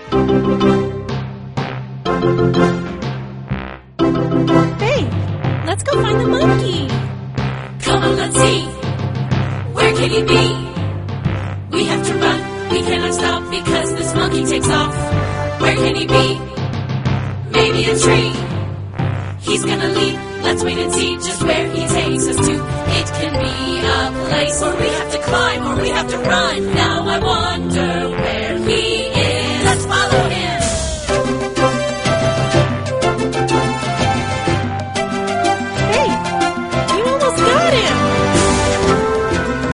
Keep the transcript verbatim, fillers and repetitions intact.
Hey, let's go find the monkey. Come on, let's see. Where can he be? We have to run. We cannot stop because this monkey takes off. Where can he be? Maybe a tree. He's gonna leap. Let's wait and see just where he takes us to. It can be a place where we have to climb or we have to run. Now I wonder where